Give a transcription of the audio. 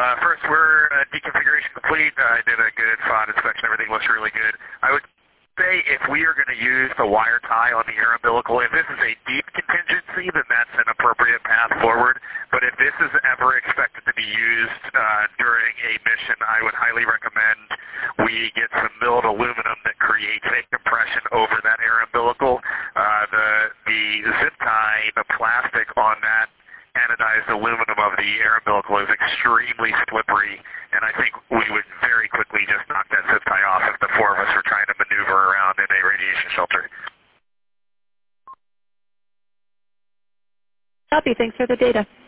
First, we're deconfiguration complete. I did a good FOD inspection. Everything looks really good. I would say if we are going to use the wire tie on the air umbilical, if this is a deep contingency, then that's an appropriate path forward. But if this is ever expected to be used during a mission, I would highly recommend we get some milled aluminum that creates a compression over that air umbilical. The zip tie, the plastic on that anodized aluminum of the air umbilical is extremely slippery, and I think we would very quickly just knock that zip tie off if the four of us are trying to maneuver around in a radiation shelter. Copy. Thanks for the data.